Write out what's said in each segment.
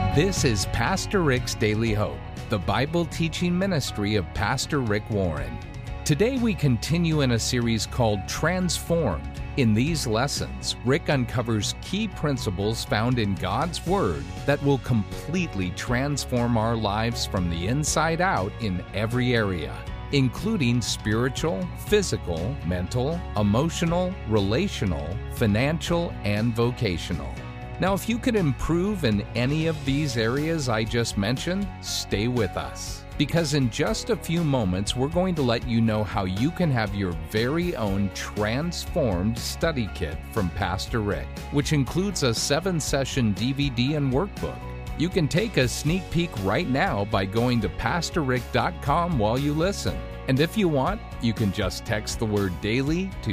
This is Pastor Rick's Daily Hope, the Bible teaching ministry of Pastor Rick Warren. Today we continue in a series called Transformed. In these lessons, Rick uncovers key principles found in God's Word that will completely transform our lives from the inside out in every area, including spiritual, physical, mental, emotional, relational, financial, and vocational. Now, if you could improve in any of these areas I just mentioned, stay with us. Because in just a few moments, we're going to let you know how you can have your very own transformed study kit from Pastor Rick, which includes a 7-session DVD and workbook. You can take a sneak peek right now by going to PastorRick.com while you listen. And if you want, you can just text the word DAILY to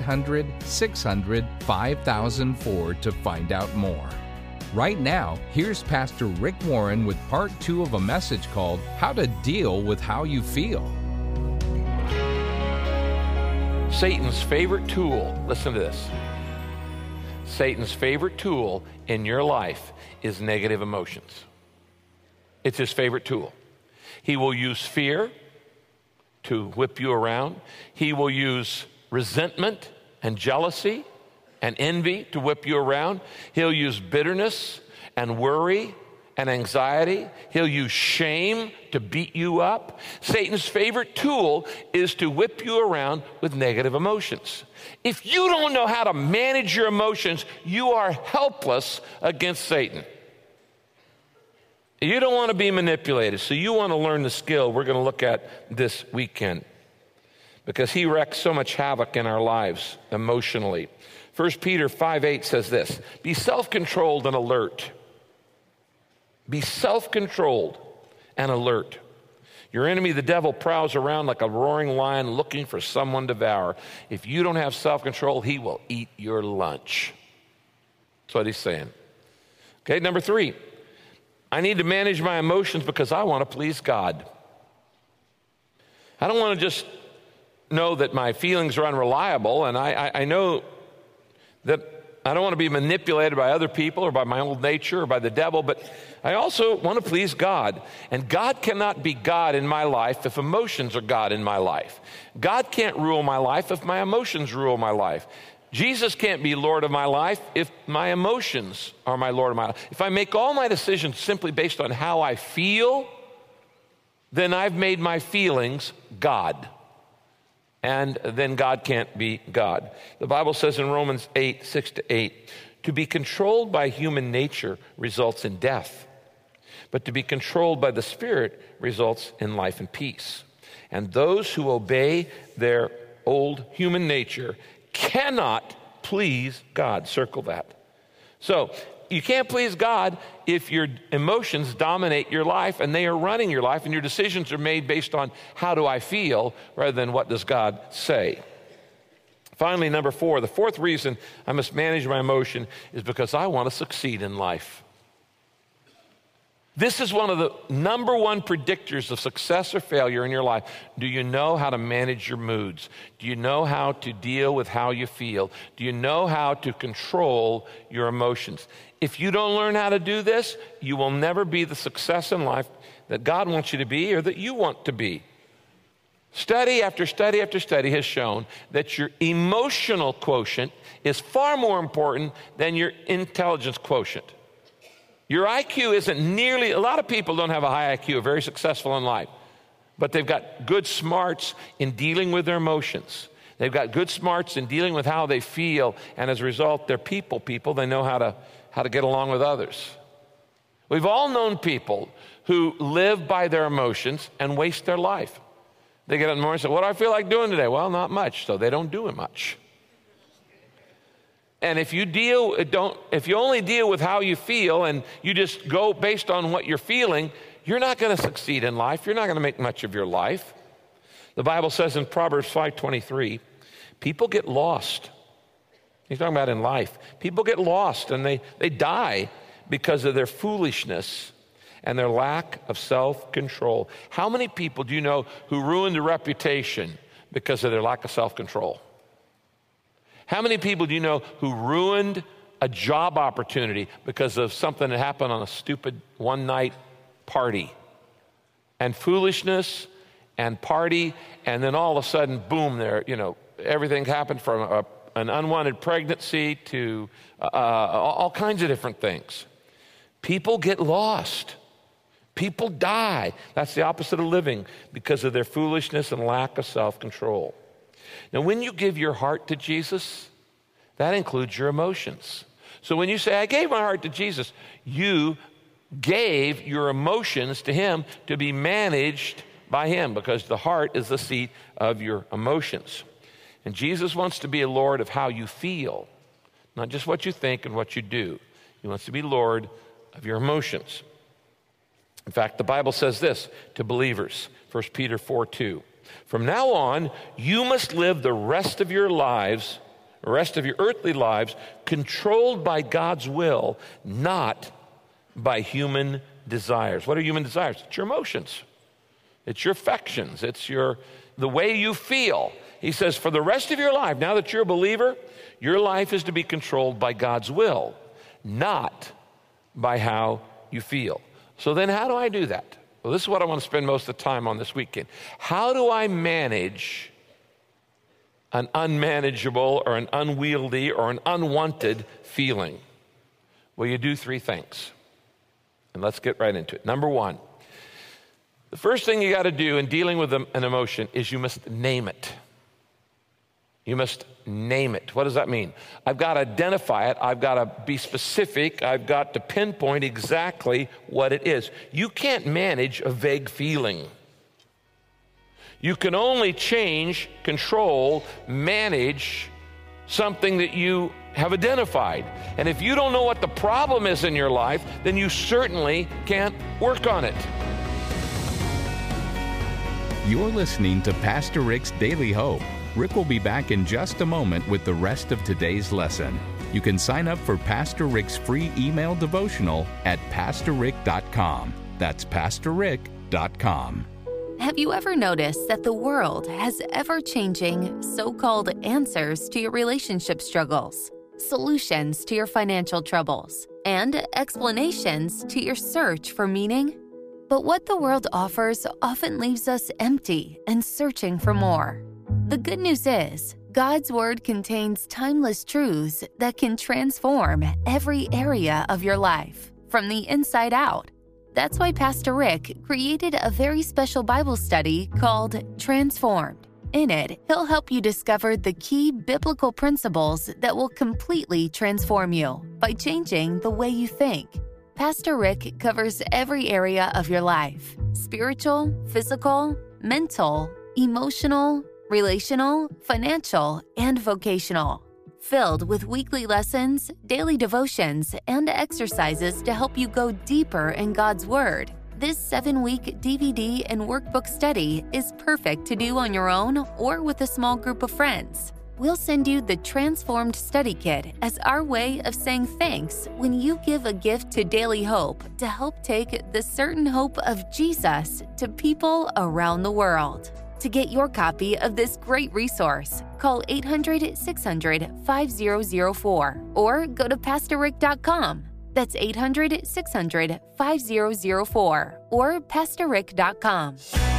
800-600-5004 to find out more. Right now, here's Pastor Rick Warren with part 2 of a message called How to Deal with How You Feel. Satan's favorite tool, listen to this. Satan's favorite tool in your life is negative emotions. It's his favorite tool. He will use fear to whip you around. He will use resentment and jealousy and envy to whip you around. He'll use bitterness and worry and anxiety. He'll use shame to beat you up. Satan's favorite tool is to whip you around with negative emotions. If you don't know how to manage your emotions, you are helpless against Satan. You don't want to be manipulated, so you want to learn the skill we're going to look at this weekend, because he wreaks so much havoc in our lives emotionally. 1 Peter 5:8 says this, be self-controlled and alert. Be self-controlled and alert. Your enemy, the devil, prowls around like a roaring lion looking for someone to devour. If you don't have self-control, he will eat your lunch. That's what he's saying. Okay, number 3. I need to manage my emotions because I want to please God. I don't want to just know that my feelings are unreliable, and I know that I don't want to be manipulated by other people or by my old nature or by the devil, but I also want to please God. And God cannot be God in my life if emotions are God in my life. God can't rule my life if my emotions rule my life. Jesus can't be Lord of my life if my emotions are my Lord of my life. If I make all my decisions simply based on how I feel, then I've made my feelings God. And then God can't be God. The Bible says in Romans 8:6-8, to be controlled by human nature results in death, but to be controlled by the Spirit results in life and peace. And those who obey their old human nature cannot please God. Circle that. So you can't please God if your emotions dominate your life and they are running your life and your decisions are made based on how do I feel rather than what does God say. Finally, number 4, the 4th reason I must manage my emotion is because I want to succeed in life. This is one of the number 1 predictors of success or failure in your life. Do you know how to manage your moods? Do you know how to deal with how you feel? Do you know how to control your emotions? If you don't learn how to do this, you will never be the success in life that God wants you to be or that you want to be. Study after study after study has shown that your emotional quotient is far more important than your intelligence quotient. Your IQ isn't nearly, a lot of people don't have a high IQ, are very successful in life, but they've got good smarts in dealing with their emotions. They've got good smarts in dealing with how they feel, and as a result, they're people. They know how to get along with others. We've all known people who live by their emotions and waste their life. They get up in the morning and say, what do I feel like doing today? Well, not much, so they don't do it much. And if you only deal with how you feel and you just go based on what you're feeling, you're not going to succeed in life. You're not going to make much of your life. The Bible says in Proverbs 5:23, people get lost. He's talking about in life. People get lost and they die because of their foolishness and their lack of self-control. How many people do you know who ruined their reputation because of their lack of self-control? How many people do you know who ruined a job opportunity because of something that happened on a stupid one-night party. And foolishness and party, and then all of a sudden, boom, everything happened from an unwanted pregnancy to all kinds of different things. People get lost. People die. That's the opposite of living because of their foolishness and lack of self-control. Now, when you give your heart to Jesus, that includes your emotions. So when you say, I gave my heart to Jesus, you gave your emotions to him to be managed by him, because the heart is the seat of your emotions. And Jesus wants to be a Lord of how you feel, not just what you think and what you do. He wants to be Lord of your emotions. In fact, the Bible says this to believers, 1 Peter 4:2. From now on, you must live the rest of your lives, the rest of your earthly lives, controlled by God's will, not by human desires. What are human desires? It's your emotions. It's your affections. It's the way you feel. He says, for the rest of your life, now that you're a believer, your life is to be controlled by God's will, not by how you feel. So then how do I do that? Well, this is what I want to spend most of the time on this weekend. How do I manage an unmanageable or an unwieldy or an unwanted feeling? Well, you do three things. And let's get right into it. Number one, the first thing you got to do in dealing with an emotion is you must name it. You must name it. What does that mean? I've got to identify it. I've got to be specific. I've got to pinpoint exactly what it is. You can't manage a vague feeling. You can only change, control, manage something that you have identified. And if you don't know what the problem is in your life, then you certainly can't work on it. You're listening to Pastor Rick's Daily Hope. Rick will be back in just a moment with the rest of today's lesson. You can sign up for Pastor Rick's free email devotional at pastorrick.com. That's pastorrick.com. Have you ever noticed that the world has ever-changing so-called answers to your relationship struggles, solutions to your financial troubles, and explanations to your search for meaning? But what the world offers often leaves us empty and searching for more. The good news is, God's Word contains timeless truths that can transform every area of your life, from the inside out. That's why Pastor Rick created a very special Bible study called Transformed. In it, he'll help you discover the key biblical principles that will completely transform you by changing the way you think. Pastor Rick covers every area of your life: spiritual, physical, mental, emotional, relational, financial, and vocational. Filled with weekly lessons, daily devotions, and exercises to help you go deeper in God's Word. This 7-week DVD and workbook study is perfect to do on your own or with a small group of friends. We'll send you the Transformed Study Kit as our way of saying thanks when you give a gift to Daily Hope to help take the certain hope of Jesus to people around the world. To get your copy of this great resource, call 800-600-5004 or go to pastorrick.com. That's 800-600-5004 or pastorrick.com.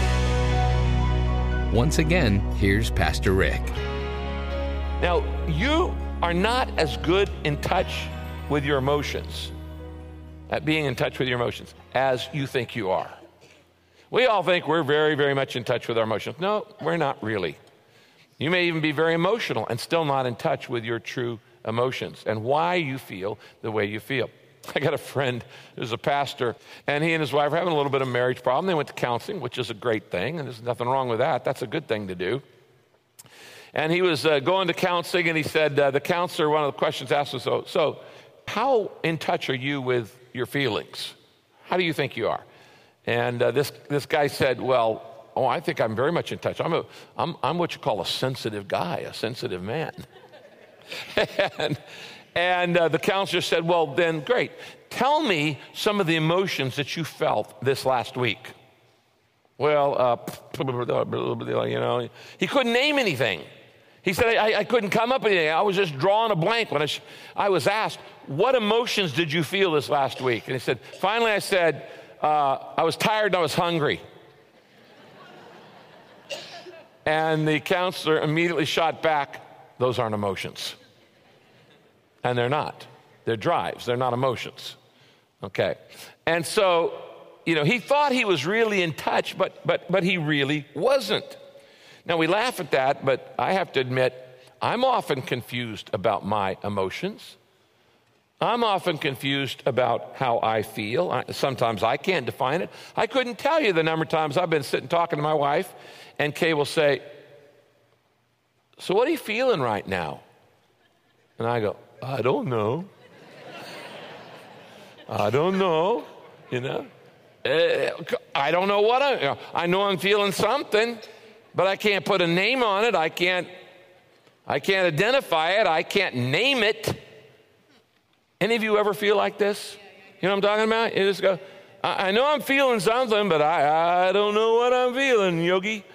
Once again, here's Pastor Rick. Now, you are not as good in touch with your emotions, at being in touch with your emotions, as you think you are. We all think we're very, very much in touch with our emotions. No, we're not really. You may even be very emotional and still not in touch with your true emotions and why you feel the way you feel. I got a friend who's a pastor, and he and his wife are having a little bit of marriage problem. They went to counseling, which is a great thing, and there's nothing wrong with that. That's a good thing to do. And he was going to counseling, and he said, the counselor, one of the questions asked was, so how in touch are you with your feelings? How do you think you are? And this guy said, I think I'm very much in touch. I'm what you call a sensitive guy, a sensitive man. and the counselor said, well, then great. Tell me some of the emotions that you felt this last week. Well, he couldn't name anything. He said, I couldn't come up with anything. I was just drawing a blank when I was asked, what emotions did you feel this last week? And he said, finally I said, I was tired and I was hungry. And the counselor immediately shot back, those aren't emotions. And they're not. They're drives. They're not emotions. Okay. And so, he thought he was really in touch, but he really wasn't. Now, we laugh at that, but I have to admit, I'm often confused about my emotions. I'm often confused about how I feel. Sometimes I can't define it. I couldn't tell you the number of times I've been sitting talking to my wife, and Kay will say, so what are you feeling right now? And I go, I don't know. I don't know, I don't know what I know I'm feeling something, but I can't put a name on it. I can't identify it. I can't name it. Any of you ever feel like this? You know what I'm talking about? You just go, I know I'm feeling something, but I don't know what I'm feeling, Yogi,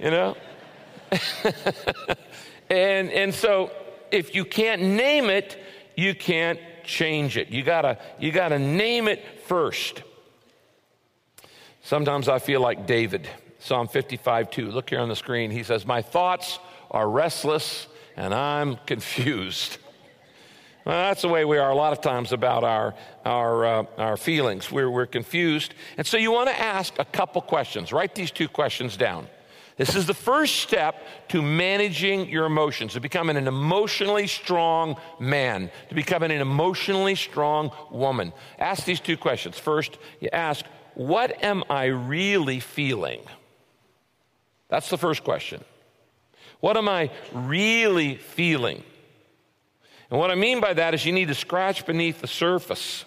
And so if you can't name it, you can't change it. You gotta name it first. Sometimes I feel like David, Psalm 55:2. Look here on the screen. He says, my thoughts are restless and I'm confused. Well, that's the way we are a lot of times about our feelings. We're confused. And so you want to ask a couple questions. Write these 2 questions down. This is the first step to managing your emotions, to becoming an emotionally strong man, to becoming an emotionally strong woman. Ask these 2 questions. First, you ask, what am I really feeling? That's the first question. What am I really feeling? And what I mean by that is you need to scratch beneath the surface.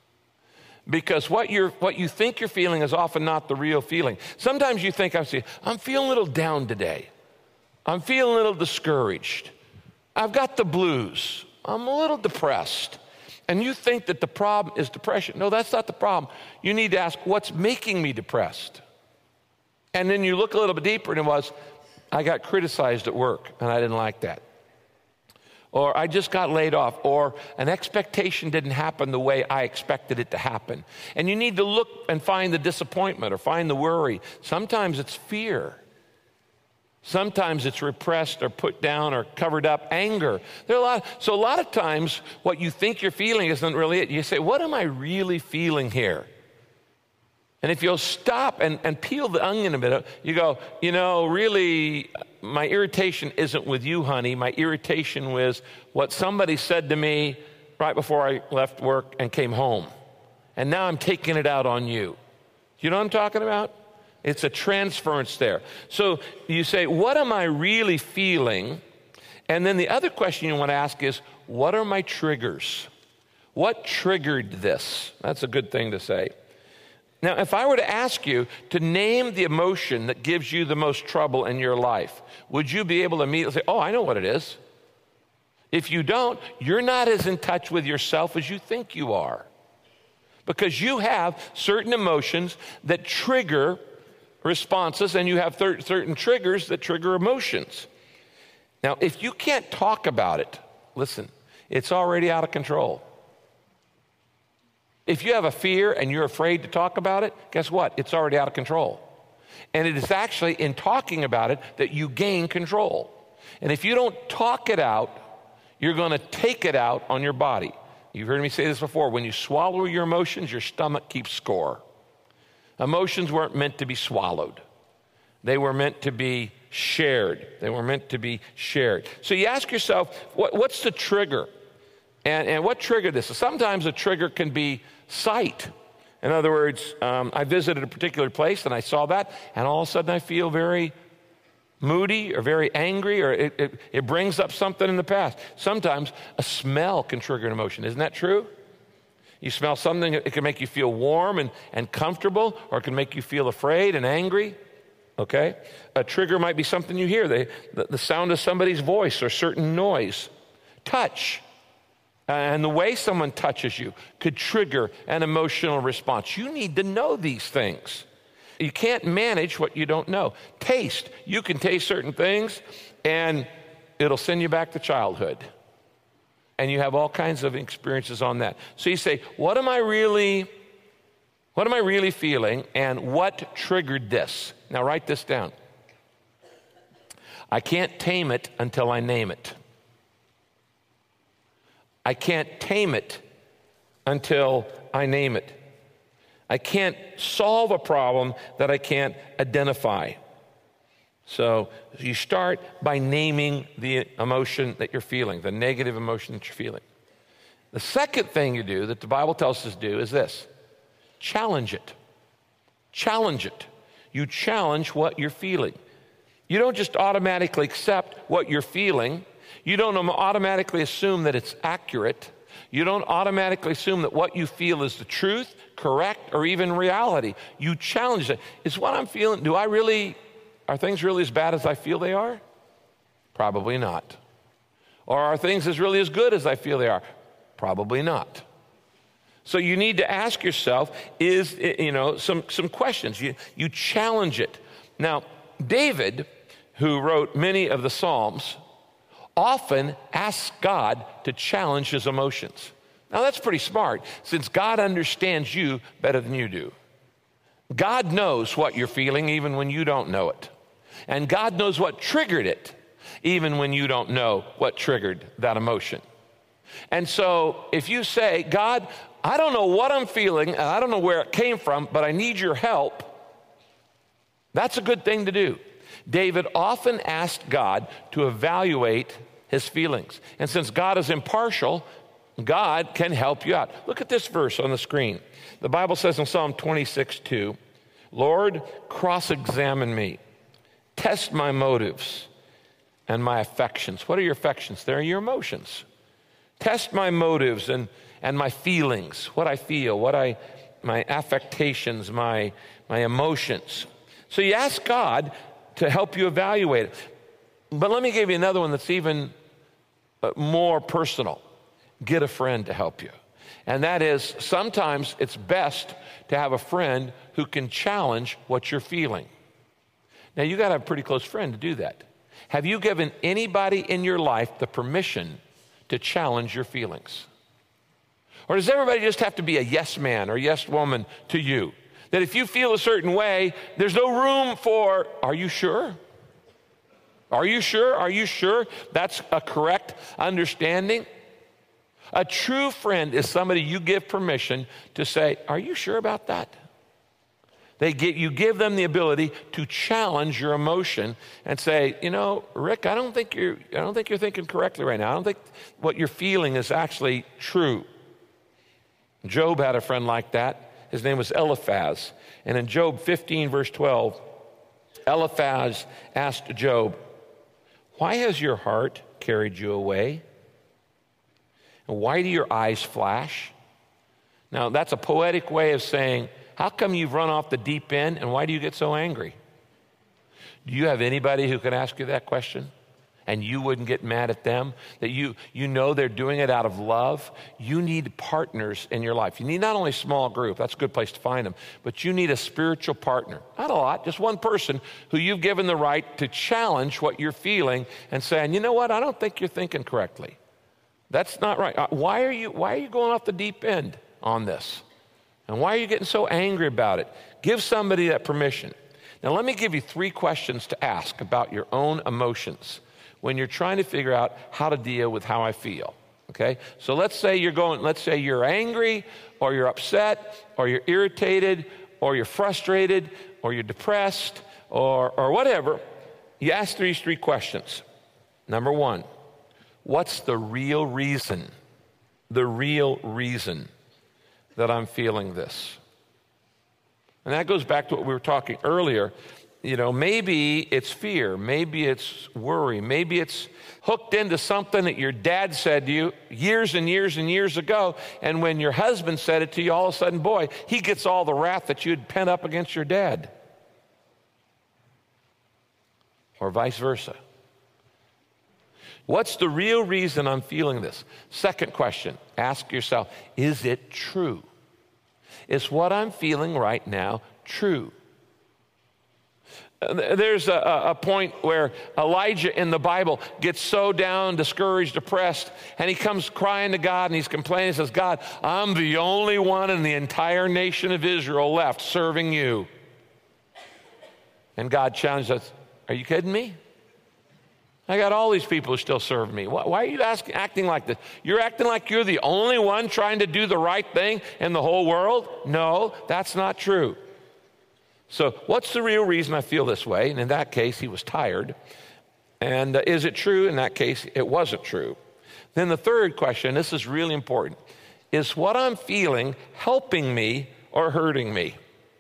Because what you think you're feeling is often not the real feeling. Sometimes you think, I'm feeling a little down today. I'm feeling a little discouraged. I've got the blues. I'm a little depressed. And you think that the problem is depression. No, that's not the problem. You need to ask, what's making me depressed? And then you look a little bit deeper and it was, I got criticized at work and I didn't like that. Or I just got laid off, or an expectation didn't happen the way I expected it to happen. And you need to look and find the disappointment or find the worry. Sometimes it's fear. Sometimes it's repressed or put down or covered up anger. So a lot of times what you think you're feeling isn't really it. You say, what am I really feeling here? And if you'll stop and peel the onion a bit, you go, really, my irritation isn't with you, honey. My irritation was what somebody said to me right before I left work and came home. And now I'm taking it out on you. You know what I'm talking about? It's a transference there. So you say, what am I really feeling? And then the other question you want to ask is, what are my triggers? What triggered this? That's a good thing to say. Now, if I were to ask you to name the emotion that gives you the most trouble in your life, would you be able to immediately say, oh, I know what it is? If you don't, you're not as in touch with yourself as you think you are. Because you have certain emotions that trigger responses, and you have certain triggers that trigger emotions. Now, if you can't talk about it, listen, it's already out of control. If you have a fear and you're afraid to talk about it, guess what? It's already out of control. And it is actually in talking about it that you gain control. And if you don't talk it out, you're going to take it out on your body. You've heard me say this before. When you swallow your emotions, your stomach keeps score. Emotions weren't meant to be swallowed. They were meant to be shared. They were meant to be shared. So you ask yourself, what's the trigger? And what triggered this? Sometimes a trigger can be sight. In other words, I visited a particular place and I saw that, and all of a sudden I feel very moody or very angry, or it brings up something in the past. Sometimes a smell can trigger an emotion. Isn't that true? You smell something, it can make you feel warm and comfortable, or it can make you feel afraid and angry. Okay? A trigger might be something you hear, the sound of somebody's voice or certain noise. Touch. And the way someone touches you could trigger an emotional response. You need to know these things. You can't manage what you don't know. Taste. You can taste certain things, and it'll send you back to childhood. And you have all kinds of experiences on that. So you say, what am I really feeling, and what triggered this? Now write this down. I can't tame it until I name it. I can't tame it until I name it. I can't solve a problem that I can't identify. So you start by naming the emotion that you're feeling, the negative emotion that you're feeling. The second thing you do that the Bible tells us to do is this: challenge it. Challenge it. You challenge what you're feeling. You don't just automatically accept what you're feeling. You don't automatically assume that it's accurate. You don't automatically assume that what you feel is the truth, correct, or even reality. You challenge it. Is what I'm feeling, are things really as bad as I feel they are? Probably not. Or are things really as good as I feel they are? Probably not. So you need to ask yourself some questions. You challenge it. Now, David, who wrote many of the Psalms, often asks God to challenge his emotions. Now that's pretty smart, since God understands you better than you do. God knows what you're feeling even when you don't know it. And God knows what triggered it, even when you don't know what triggered that emotion. And so if you say, God, I don't know what I'm feeling, and I don't know where it came from, but I need your help, that's a good thing to do. David often asked God to evaluate his feelings. And since God is impartial, God can help you out. Look at this verse on the screen. The Bible says in Psalm 26:2, Lord, cross-examine me. Test my motives and my affections. What are your affections? They're your emotions. Test my motives and my feelings, what I feel, my affectations, my emotions. So you ask God to help you evaluate it. But let me give you another one that's even more personal. Get a friend to help you. And that is, sometimes it's best to have a friend who can challenge what you're feeling. Now, you got to have a pretty close friend to do that. Have you given anybody in your life the permission to challenge your feelings? Or does everybody just have to be a yes man or yes woman to you? That if you feel a certain way, there's no room for, are you sure? Are you sure? Are you sure that's a correct understanding? A true friend is somebody you give permission to say, are you sure about that? You give them the ability to challenge your emotion and say, Rick, I don't think you're thinking correctly right now. I don't think what you're feeling is actually true. Job had a friend like that. His name was Eliphaz. And in Job 15, verse 12, Eliphaz asked Job, why has your heart carried you away? And why do your eyes flash? Now, that's a poetic way of saying, how come you've run off the deep end, and why do you get so angry? Do you have anybody who can ask you that question, and you wouldn't get mad at them? That you know they're doing it out of love? You need partners in your life. You need not only a small group, that's a good place to find them, but you need a spiritual partner. Not a lot, just one person who you've given the right to challenge what you're feeling and saying, you know what, I don't think you're thinking correctly. That's not right. Why are you going off the deep end on this? And why are you getting so angry about it? Give somebody that permission. Now, let me give you 3 questions to ask about your own emotions when you're trying to figure out how to deal with how I feel, okay? So let's say you're angry, or you're upset, or you're irritated, or you're frustrated, or you're depressed, or whatever. You ask these 3 questions. Number 1, what's the real reason that I'm feeling this? And that goes back to what we were talking earlier. Maybe it's fear, maybe it's worry, maybe it's hooked into something that your dad said to you years and years and years ago, and when your husband said it to you, all of a sudden, boy, he gets all the wrath that you'd pent up against your dad. Or vice versa. What's the real reason I'm feeling this? Second question, ask yourself, is it true? Is what I'm feeling right now true? There's a point where Elijah in the Bible gets so down, discouraged, depressed, and he comes crying to God, and he's complaining. He says, God, I'm the only one in the entire nation of Israel left serving you. And God challenged us, are you kidding me? I got all these people who still serve me. Why are you acting like this? You're acting like you're the only one trying to do the right thing in the whole world? No, that's not true. So what's the real reason I feel this way? And in that case, he was tired. And is it true? In that case, it wasn't true. Then the third question, this is really important, is what I'm feeling helping me or hurting me?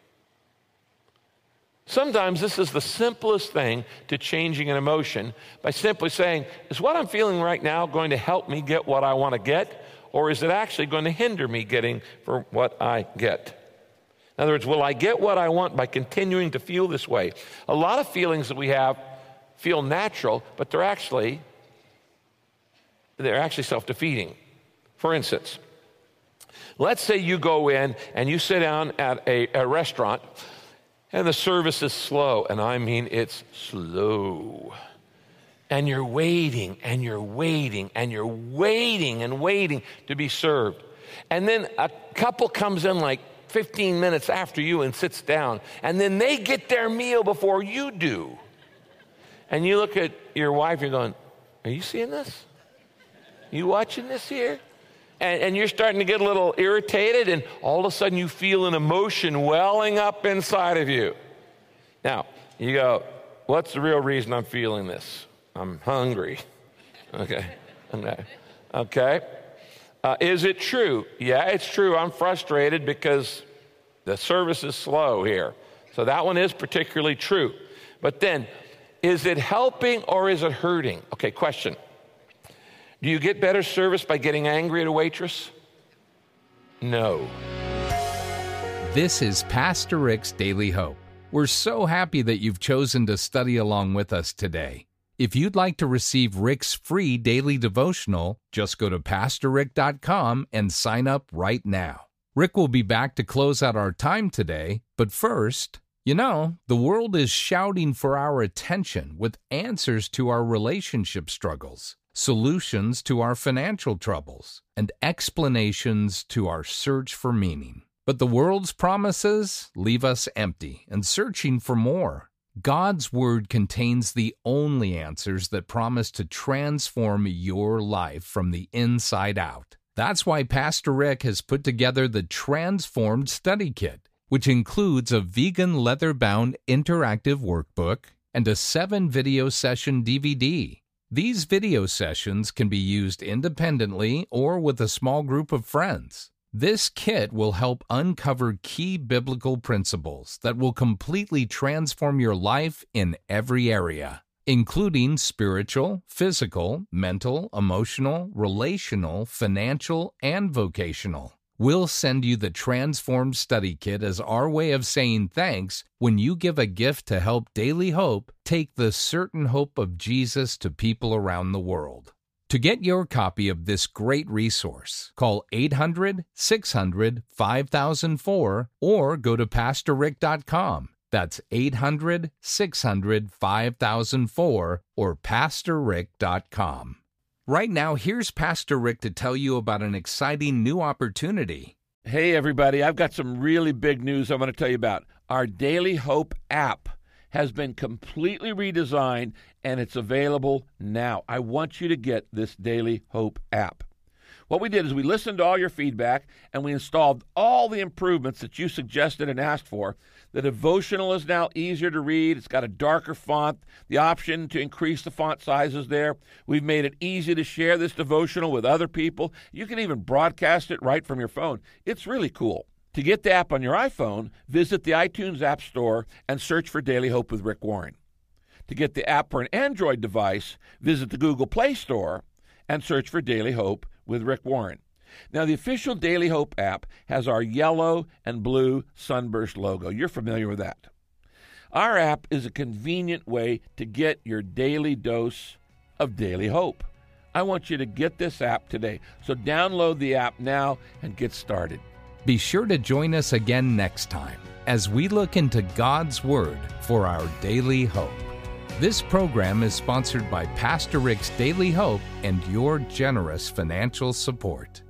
Sometimes this is the simplest thing to changing an emotion by simply saying, is what I'm feeling right now going to help me get what I want to get, or is it actually going to hinder me getting for what I get? In other words, will I get what I want by continuing to feel this way? A lot of feelings that we have feel natural, but they're actually self-defeating. For instance, let's say you go in and you sit down at a restaurant and the service is slow, and I mean it's slow. And you're waiting, and you're waiting, and you're waiting and waiting to be served. And then a couple comes in like 15 minutes after you and sits down, and then they get their meal before you do. And you look at your wife, you're going, are you seeing this? You watching this here? And you're starting to get a little irritated, and all of a sudden you feel an emotion welling up inside of you. Now, you go, what's the real reason I'm feeling this? I'm hungry. Okay. Is it true? Yeah, it's true. I'm frustrated because the service is slow here. So that one is particularly true. But then, is it helping or is it hurting? Okay, question. Do you get better service by getting angry at a waitress? No. This is Pastor Rick's Daily Hope. We're so happy that you've chosen to study along with us today. If you'd like to receive Rick's free daily devotional, just go to PastorRick.com and sign up right now. Rick will be back to close out our time today, but first, the world is shouting for our attention with answers to our relationship struggles, solutions to our financial troubles, and explanations to our search for meaning. But the world's promises leave us empty and searching for more. God's Word contains the only answers that promise to transform your life from the inside out. That's why Pastor Rick has put together the Transformed Study Kit, which includes a vegan leather-bound interactive workbook and a 7-video session DVD. These video sessions can be used independently or with a small group of friends. This kit will help uncover key biblical principles that will completely transform your life in every area, including spiritual, physical, mental, emotional, relational, financial, and vocational. We'll send you the Transformed Study Kit as our way of saying thanks when you give a gift to help Daily Hope take the certain hope of Jesus to people around the world. To get your copy of this great resource, call 800-600-5004 or go to PastorRick.com. That's 800-600-5004 or PastorRick.com. Right now, here's Pastor Rick to tell you about an exciting new opportunity. Hey, everybody, I've got some really big news I want to tell you about. Our Daily Hope app has been completely redesigned, and it's available now. I want you to get this Daily Hope app. What we did is we listened to all your feedback, and we installed all the improvements that you suggested and asked for. The devotional is now easier to read. It's got a darker font. The option to increase the font size is there. We've made it easy to share this devotional with other people. You can even broadcast it right from your phone. It's really cool. To get the app on your iPhone, visit the iTunes App Store and search for Daily Hope with Rick Warren. To get the app for an Android device, visit the Google Play Store and search for Daily Hope with Rick Warren. Now, the official Daily Hope app has our yellow and blue sunburst logo. You're familiar with that. Our app is a convenient way to get your daily dose of Daily Hope. I want you to get this app today. So download the app now and get started. Be sure to join us again next time as we look into God's Word for our daily hope. This program is sponsored by Pastor Rick's Daily Hope and your generous financial support.